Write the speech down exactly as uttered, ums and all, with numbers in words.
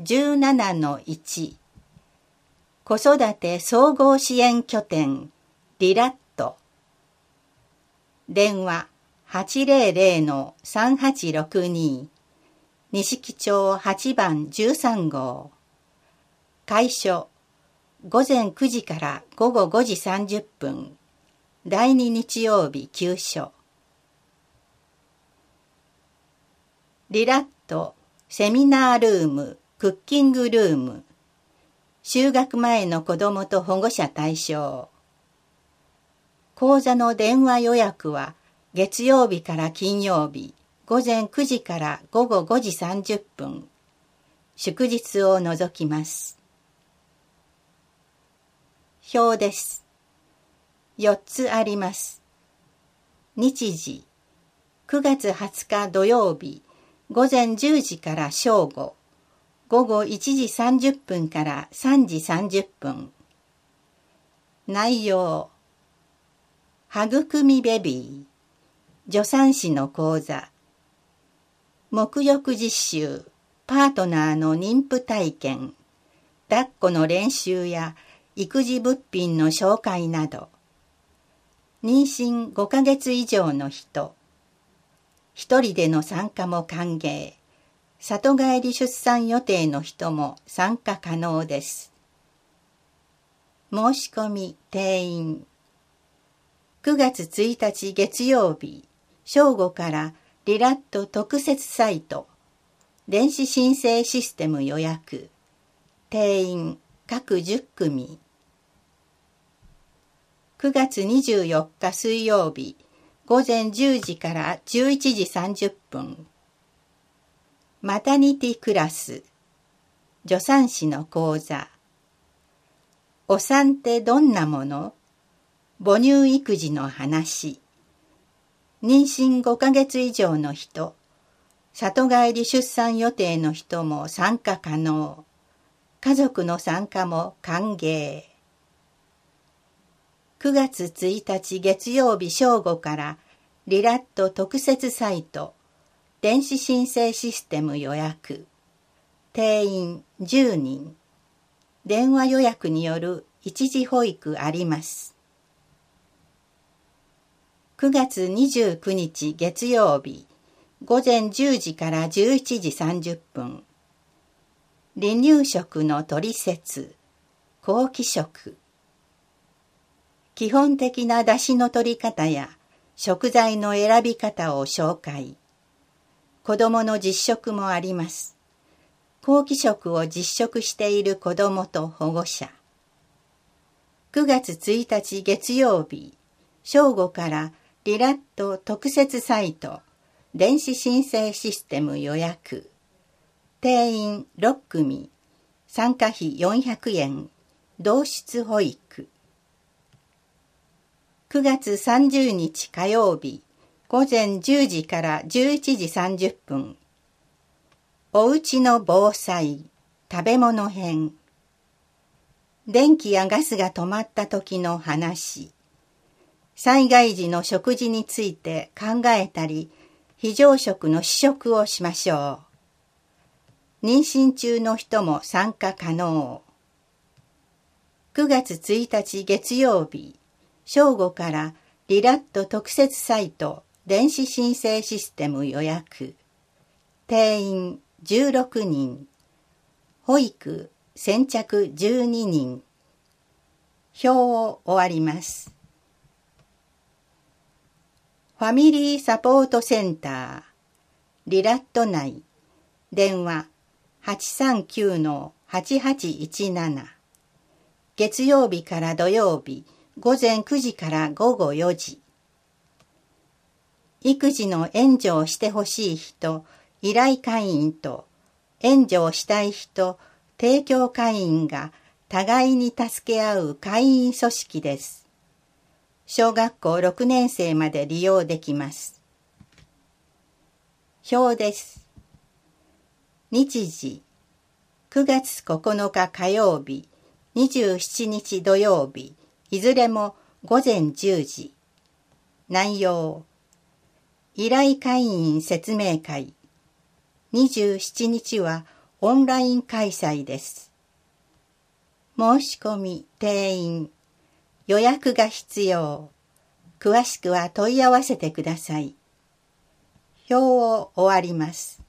じゅうななのいち 子育て総合支援拠点リラット。電話 はちぜろぜろのさんはちろくに 錦町はちばんじゅうさんごう。開所ごぜんくじからごごごじさんじゅっぷん。だいに日曜日休所。リラットセミナールームクッキングルーム。就学前の子どもと保護者対象。講座の電話予約は月曜日から金曜日ごぜんくじからごごごじさんじゅっぷん。祝日を除きます。表です。よっつあります。日時くがつはつか土曜日ごぜんじゅうじから正午、ごごいちじさんじゅっぷんからさんじさんじゅっぷん。内容育みベビー、助産師の講座、沐浴実習、パートナーの妊婦体験、抱っこの練習や育児物品の紹介など、妊娠ごかげつ以上の人、一人での参加も歓迎、里帰り出産予定の人も参加可能です。申し込み定員くがつついたち月曜日正午からリラット特設サイト電子申請システム予約定員各じゅっくみくがつにじゅうよっか水曜日ごぜんじゅうじからじゅういちじさんじゅっぷんマタニティクラス助産師の講座お産ってどんなもの母乳育児の話妊娠ごかげつ以上の人里帰り出産予定の人も参加可能家族の参加も歓迎くがつついたち月曜日正午からリラット特設サイト電子申請システム予約定員じゅうにん電話予約による一時保育ありますくがつにじゅうくにち月曜日ごぜんじゅうじからじゅういちじさんじゅっぷん離乳食のトリセツ後期食基本的な出汁の取り方や食材の選び方を紹介子どもの実食もあります後期食を実食している子どもと保護者くがつついたち月曜日正午からリラット特設サイト電子申請システム予約定員ろっくみ参加費よんひゃくえん同室保育くがつさんじゅうにち火曜日ごぜんじゅうじからじゅういちじさんじゅっぷんおうちの防災食べ物編電気やガスが止まった時の話災害時の食事について考えたり非常食の試食をしましょう妊娠中の人も参加可能くがつついたち月曜日正午からリラット特設サイト電子申請システム予約定員じゅうろくにん保育先着じゅうににん表を終わりますファミリーサポートセンターリラット内電話 はちさんきゅうのはちはちいちなな 月曜日から土曜日ごぜんくじからごごよじ育児の援助をしてほしい人依頼会員と援助をしたい人提供会員が互いに助け合う会員組織です小学校ろくねんせいまで利用できます表です日時くがつここのか火曜日にじゅうしちにち土曜日いずれもごぜんじゅうじ内容依頼会員説明会にじゅうしちにちはオンライン開催です。申し込み、定員、予約が必要。詳しくは問い合わせてください。表を終わります。